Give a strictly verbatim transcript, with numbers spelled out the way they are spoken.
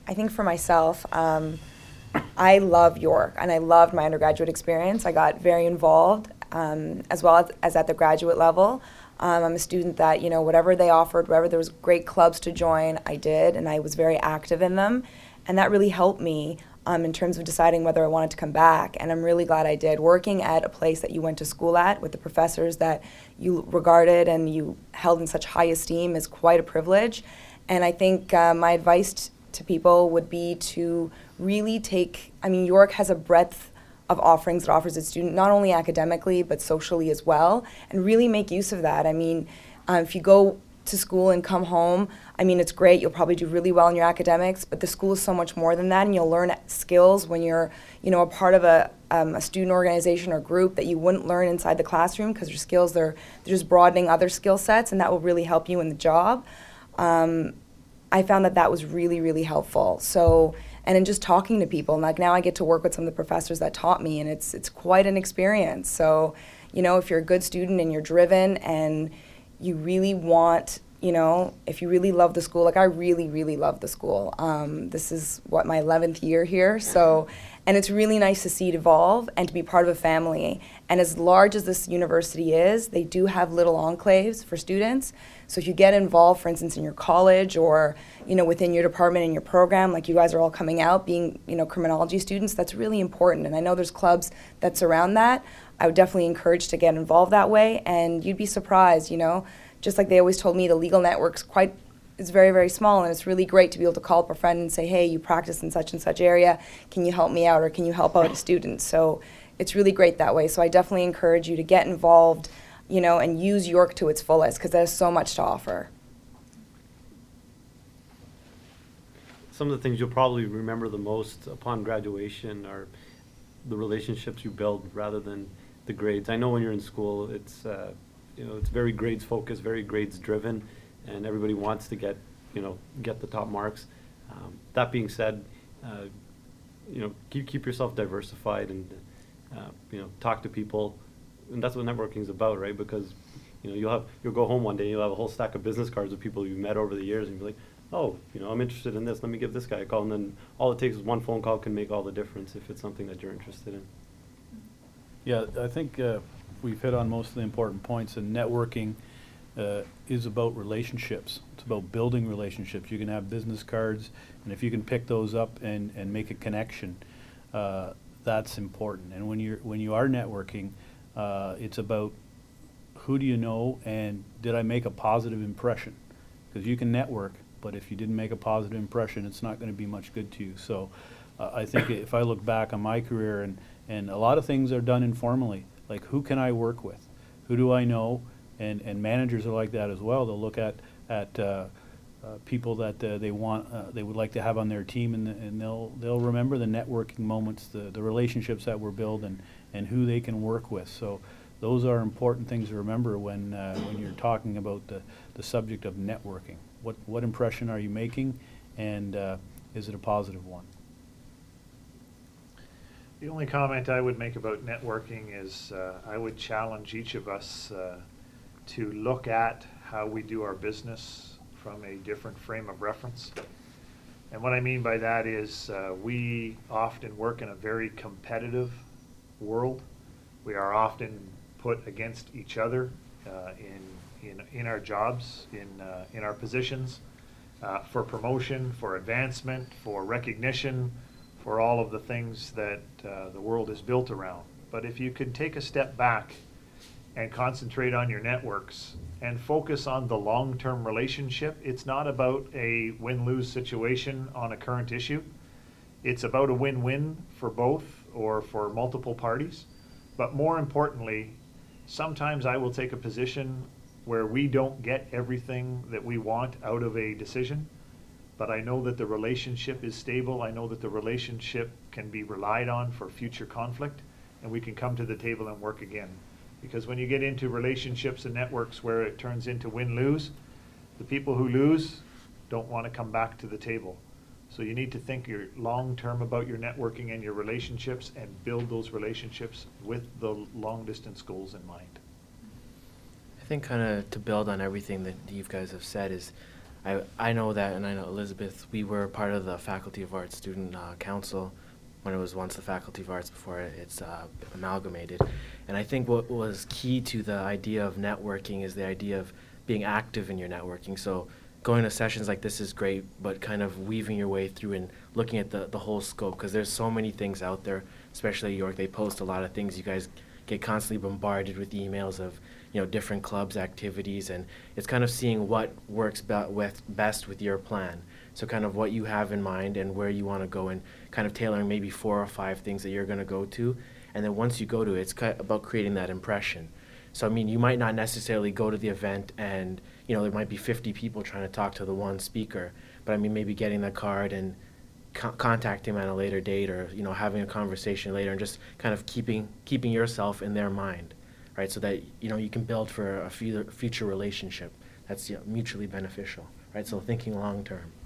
I think for myself, um, I love York, and I loved my undergraduate experience. I got very involved, um, as well as, as at the graduate level. Um, I'm a student that, you know, whatever they offered, wherever there was great clubs to join, I did, and I was very active in them. And that really helped me um, in terms of deciding whether I wanted to come back. And I'm really glad I did. Working at a place that you went to school at with the professors that you regarded and you held in such high esteem is quite a privilege. And I think uh, my advice t- to people would be to really take, I mean, York has a breadth of offerings it offers its students, not only academically, but socially as well, and really make use of that. I mean, uh, if you go to school and come home, I mean, it's great, you'll probably do really well in your academics, but the school is so much more than that, and you'll learn skills when you're, you know, a part of a, um, a student organization or group that you wouldn't learn inside the classroom, because your skills, they're, they're just broadening other skill sets, and that will really help you in the job. Um, I found that that was really, really helpful. So, and in just talking to people, like now I get to work with some of the professors that taught me, and it's it's quite an experience. So, you know, if you're a good student and you're driven and you really want, you know, if you really love the school, like I really, really love the school. Um, this is, what, my eleventh year here, so, and it's really nice to see it evolve and to be part of a family. And as large as this university is, they do have little enclaves for students. So if you get involved, for instance, in your college or, you know, within your department and your program, like you guys are all coming out being, you know, criminology students, that's really important. And I know there's clubs that surround that. I would definitely encourage to get involved that way, and you'd be surprised, you know. Just like they always told me, the legal network's quite, it's very, very small, and it's really great to be able to call up a friend and say, hey, you practice in such and such area, can you help me out, or can you help out a student? So it's really great that way. So I definitely encourage you to get involved, you know, and use York to its fullest, because there's so much to offer. Some of the things you'll probably remember the most upon graduation are the relationships you build rather than the grades. I know when you're in school, it's uh, you know, it's very grades focused, very grades driven, and everybody wants to get, you know, get the top marks. Um, that being said, uh, you know, keep keep yourself diversified and uh, you know, talk to people, and that's what networking is about, right? Because you know, you'll have you'll go home one day, you'll have a whole stack of business cards of people you met over the years, and you'll be like, oh, you know, I'm interested in this. Let me give this guy a call, and then all it takes is one phone call can make all the difference if it's something that you're interested in. Yeah, I think uh, we've hit on most of the important points, and networking uh, is about relationships. It's about building relationships. You can have business cards, and if you can pick those up and, and make a connection, uh, that's important. And when you're when you are networking, uh, it's about who do you know and did I make a positive impression? Because you can network, but if you didn't make a positive impression, it's not going to be much good to you. So uh, I think if I look back on my career, and and a lot of things are done informally, like who can I work with? Who do I know? And, and managers are like that as well. They'll look at, at uh, uh, people that uh, they want, uh, they would like to have on their team, and, and they'll, they'll remember the networking moments, the, the relationships that were built, and, and who they can work with. So those are important things to remember when, uh, when you're talking about the, the subject of networking. What, what impression are you making, and uh, is it a positive one? The only comment I would make about networking is uh, I would challenge each of us uh, to look at how we do our business from a different frame of reference. And what I mean by that is uh, we often work in a very competitive world. We are often put against each other uh, in, in, in our jobs, in, uh, in our positions, uh, for promotion, for advancement, for recognition, for all of the things that uh, the world is built around. But if you could take a step back and concentrate on your networks and focus on the long-term relationship, it's not about a win-lose situation on a current issue. It's about a win-win for both or for multiple parties. But more importantly, sometimes I will take a position where we don't get everything that we want out of a decision, but I know that the relationship is stable. I know that the relationship can be relied on for future conflict, and we can come to the table and work again. Because when you get into relationships and networks where it turns into win-lose, the people who lose don't want to come back to the table. So you need to think your long-term about your networking and your relationships, and build those relationships with the long-distance goals in mind. I think kind of to build on everything that you guys have said is, I, I know that, and I know Elizabeth, we were part of the Faculty of Arts Student uh, Council when it was once the Faculty of Arts before it's uh, amalgamated. And I think what was key to the idea of networking is the idea of being active in your networking. So going to sessions like this is great, but kind of weaving your way through and looking at the, the whole scope, because there's so many things out there, especially at York. They post a lot of things. You guys get constantly bombarded with emails of, you know, different clubs, activities, and it's kind of seeing what works be- with best with your plan. So kind of what you have in mind and where you want to go, and kind of tailoring maybe four or five things that you're going to go to. And then once you go to it, it's kind of about creating that impression. So, I mean, you might not necessarily go to the event and, you know, there might be fifty people trying to talk to the one speaker, but I mean, maybe getting the card and co- contacting them at a later date, or, you know, having a conversation later, and just kind of keeping keeping yourself in their mind, right? So that, you know, you can build for a future future relationship that's, you know, mutually beneficial, right? So thinking long term.